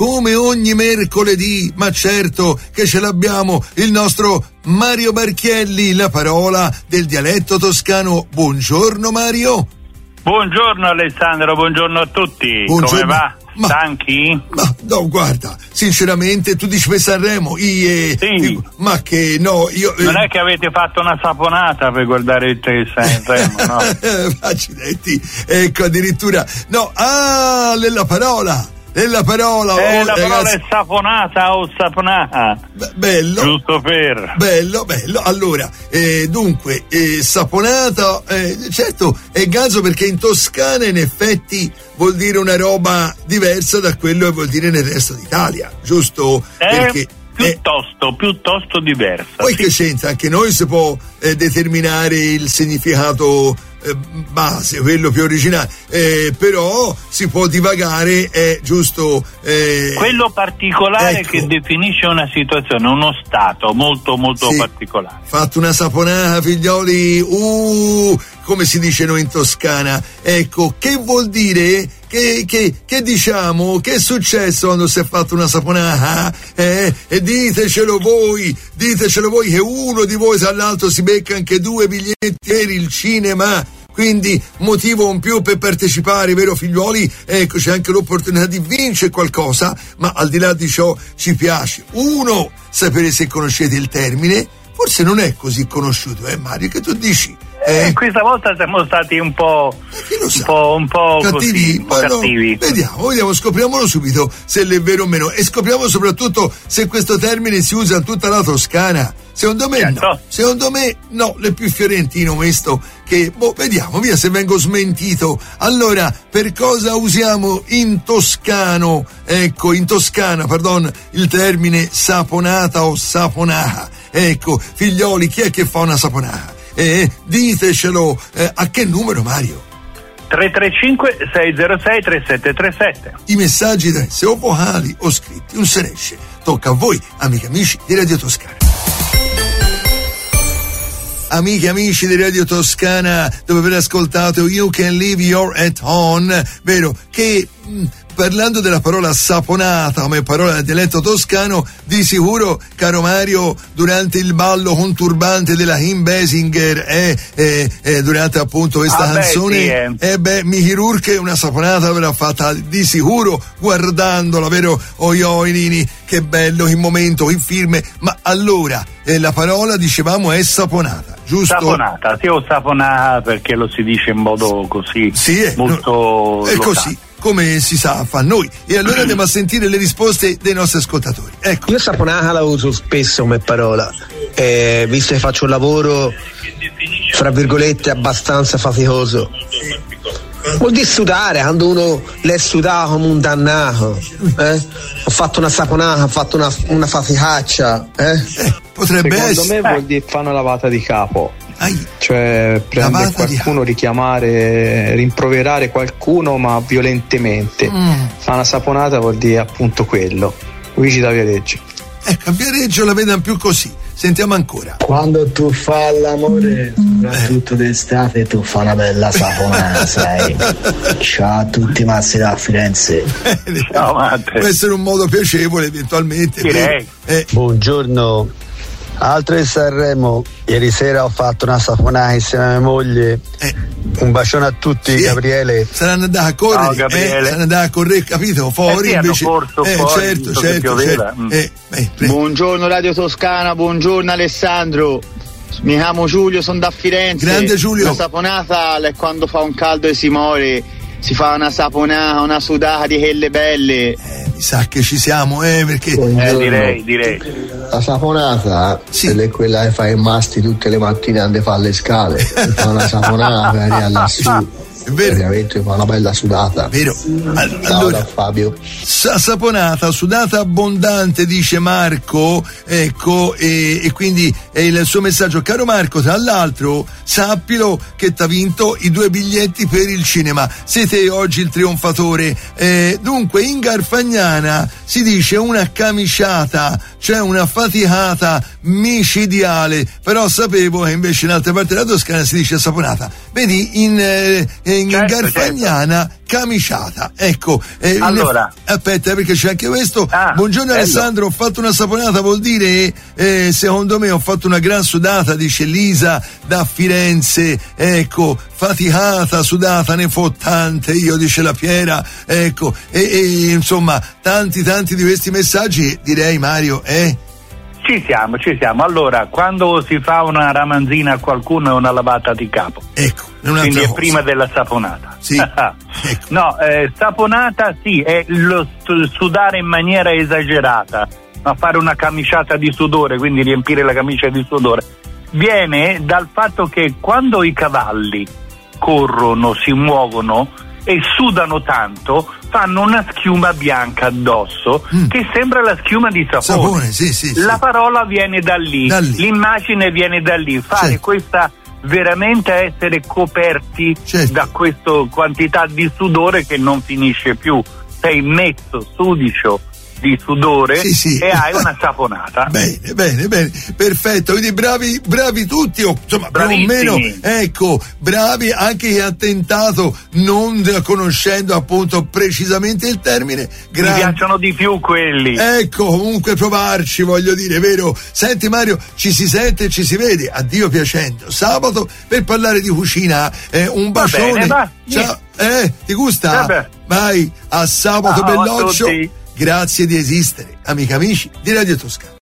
come ogni mercoledì, ma certo che ce l'abbiamo, il nostro Mario Barchielli, la parola del dialetto toscano. Buongiorno Mario. Buongiorno Alessandro, buongiorno a tutti. Buongiorno. Come va? Stanchi? Ma no, guarda, sinceramente tu dici per Sanremo, sì. Ma che no, io non è che avete fatto una saponata per guardare il Sanremo, no? Accidenti, ecco addirittura no, la parola la parola è saponata o saponata. Bello, giusto per bello. Allora dunque saponata, certo è ganzo, perché in Toscana in effetti vuol dire una roba diversa da quello che vuol dire nel resto d'Italia, giusto? Perché piuttosto diversa. Poi sì. Che c'entra? Anche noi si può determinare il significato base, quello più originale, però si può divagare, è giusto. Quello particolare, ecco, che definisce una situazione, uno stato molto sì, particolare. Fatto una saponata, figlioli, come si dice noi in Toscana. Ecco, che vuol dire? Che diciamo? Che è successo quando si è fatto una saponata? E ditecelo voi che uno di voi tra l'altro si becca anche 2 biglietti per il cinema. Quindi motivo in più per partecipare, vero figliuoli? Ecco, c'è anche l'opportunità di vincere qualcosa, ma al di là di ciò ci piace sapere se conoscete il termine. Forse non è così conosciuto, Mario, che tu dici? Questa volta siamo stati un po' cattivi. Cattivi. No, vediamo, scopriamolo subito se è vero o meno, e scopriamo soprattutto se questo termine si usa in tutta la Toscana. Secondo me certo. No, secondo me no, è più fiorentino questo, che vediamo, via se vengo smentito. Allora, per cosa usiamo in toscano, in Toscana, il termine saponata o saponata? Ecco, figlioli, chi è che fa una saponata? Ditecelo, a che numero, Mario? 335-606-3737. I messaggi se o vocali o scritti, non se ne esce. Tocca a voi, amiche e amici di Radio Toscana. Amiche e amici di Radio Toscana, dove avete ascoltato You Can Leave Your At Home, vero? Che parlando della parola saponata come parola del dialetto toscano, di sicuro, caro Mario, durante il ballo con turbante della Kim Basinger durante appunto questa canzone, Michi Rourke una saponata avrà fatta di sicuro guardandola, vero? Nini, che bello, in momento, in firme. Ma allora la parola, dicevamo, è saponata, giusto? Saponata, sì, o saponata, perché lo si dice in modo così, molto è così come si sa a fare noi. E allora andiamo a sentire le risposte dei nostri ascoltatori. Ecco. Io saponata la uso spesso come parola, visto che faccio un lavoro fra virgolette abbastanza faticoso. Vuol dire sudare, quando uno l'è sudato come un dannato, ho fatto una saponata, ho fatto una faticaccia, potrebbe secondo essere. Me vuol dire fare una lavata di capo. Cioè prendere qualcuno, richiamare, rimproverare qualcuno, ma violentemente. Fa una saponata vuol dire appunto quello. Luigi da Viareggio. Ecco, a Viareggio la vedono più così. Sentiamo ancora. Quando tu fai l'amore, soprattutto d'estate, tu fai una bella saponata, sai. Ciao a tutti, Massi da Firenze. Ciao, Matte. Può essere un modo piacevole eventualmente. Direi. Buongiorno. Altro di Sanremo, ieri sera ho fatto una saponata insieme a mia moglie. Un bacione a tutti, sì. Gabriele. Saranno andati a correre, ciao, Gabriele. Saranno andati a correre, capito? Fuori sì, invece. Certo. Buongiorno Radio Toscana, buongiorno Alessandro. Mi chiamo Giulio, sono da Firenze. Grande Giulio. La saponata è quando fa un caldo e si muore. Si fa una saponata, una sudata di quelle belle. Mi sa che ci siamo, perché. Direi. La saponata è quella che fa i masti tutte le mattine quando fa le scale. Fa una saponata per arrivare lassù. È vero. Veramente fa una bella sudata. Vero. Allora, Fabio. Saponata, sudata abbondante, dice Marco, ecco, e quindi è il suo messaggio. Caro Marco, tra l'altro, sappilo che t'ha vinto i 2 biglietti per il cinema. Siete oggi il trionfatore. Dunque, in Garfagnana si dice una camiciata, cioè una faticata micidiale, però sapevo che invece in altre parti della Toscana si dice saponata. Vedi, in Garfagnana, camiciata. Ecco, allora aspetta, perché c'è anche questo. Buongiorno Alessandro, ho fatto una saponata, vuol dire secondo me ho fatto una gran sudata, dice Lisa da Firenze. Ecco, faticata, sudata, ne fo tante io, dice la Piera. Ecco, e insomma tanti di questi messaggi, direi, Mario, Ci siamo. Allora, quando si fa una ramanzina a qualcuno è una lavata di capo. Ecco, quindi è prima della saponata. Sì. Ecco. No, saponata sì, è lo sudare in maniera esagerata, ma fare una camiciata di sudore, quindi riempire la camicia di sudore, viene dal fatto che quando i cavalli corrono, si muovono e sudano tanto, fanno una schiuma bianca addosso che sembra la schiuma di sapone. Sì. La parola viene da lì, l'immagine viene da lì, fare questa, veramente essere coperti da questa quantità di sudore che non finisce più, sei mezzo sudicio di sudore e hai una saponata. Bene, perfetto, quindi bravi tutti, insomma, più o meno, ecco, bravi anche chi ha tentato, non conoscendo appunto precisamente il termine. Mi piacciono di più quelli. Ecco, comunque provarci, voglio dire, vero? Senti Mario, ci si sente e ci si vede, a Dio piacendo, sabato per parlare di cucina, un bacione. Ciao, ti gusta? Vai, a sabato belloccio. Grazie di esistere, amici di Radio Toscana.